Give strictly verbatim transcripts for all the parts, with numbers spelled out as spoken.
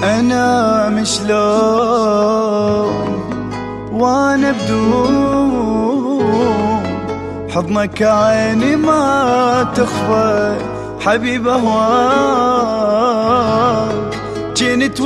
أنا مشلون وانا بدون حضنك عيني ما تخفى حبيب أهواك. جنت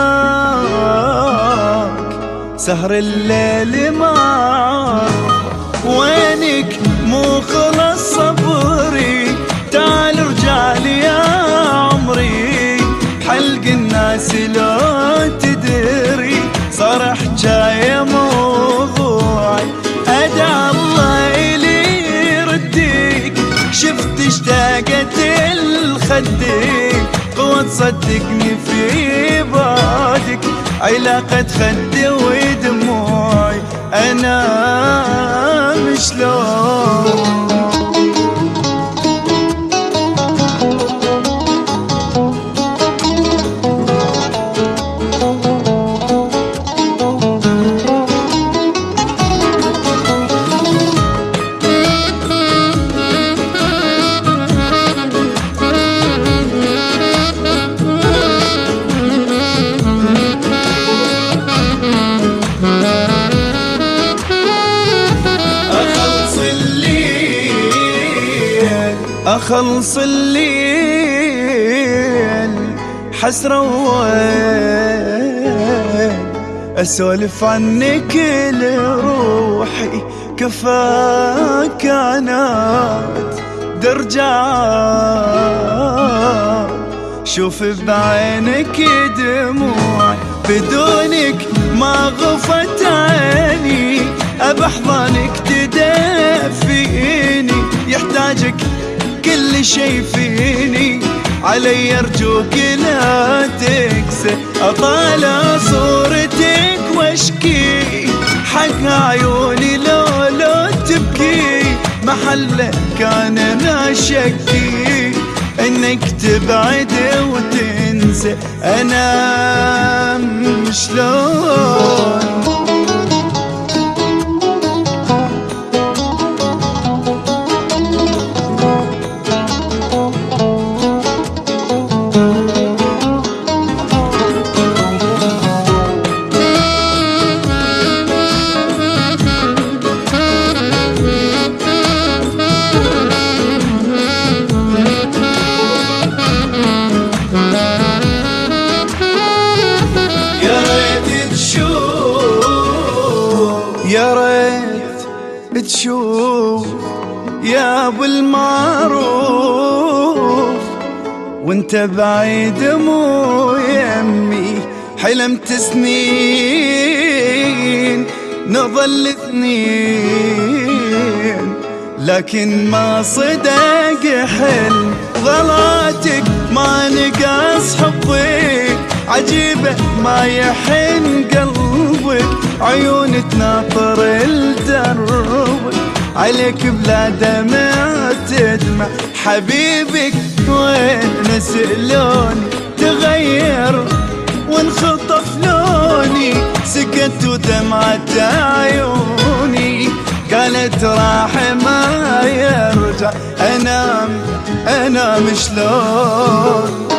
وياك سهر الليل معاك، وينك مو خلص صبري، تعال ارجع لي يا عمري. حلق الناس لو تدري صار حجاية موضوعي، أدعى الله إلي يرديك. شفت اشتاقت الخديك، قوة تصدقني في بعدك، علاقة خدي ودموعي أنا مشلون. أخلص الليل حسرة وويل، أسولف عنك لروحي كفاك عناد درجات. شوف بعينك دموعي، بدونك ما غفت عيني، أبحضنك تدفيني، يحتاجك كل شي فيني، علي ارجوك لا تكسى. اطالع صورتك واشكي حق عيوني لو لو تبكي، محلك انا شكي انك تبعد وتنسى. انا مشلون يا ريت تشوف يا ابو المعروف، وانت بعيد مو يمي. حلمت سنين نظل اثنين، لكن ما صدق حلم غلاتك، ما نقص حبك عجيبة ما يحن قلبك. عيون تناطر الدرب عليك بلا دمع تدمع، حبيبك وين نسألوني تغير وانخطف لوني. سكت ودمعت عيوني قالت راح ما يرجع. أنا أنا مشلون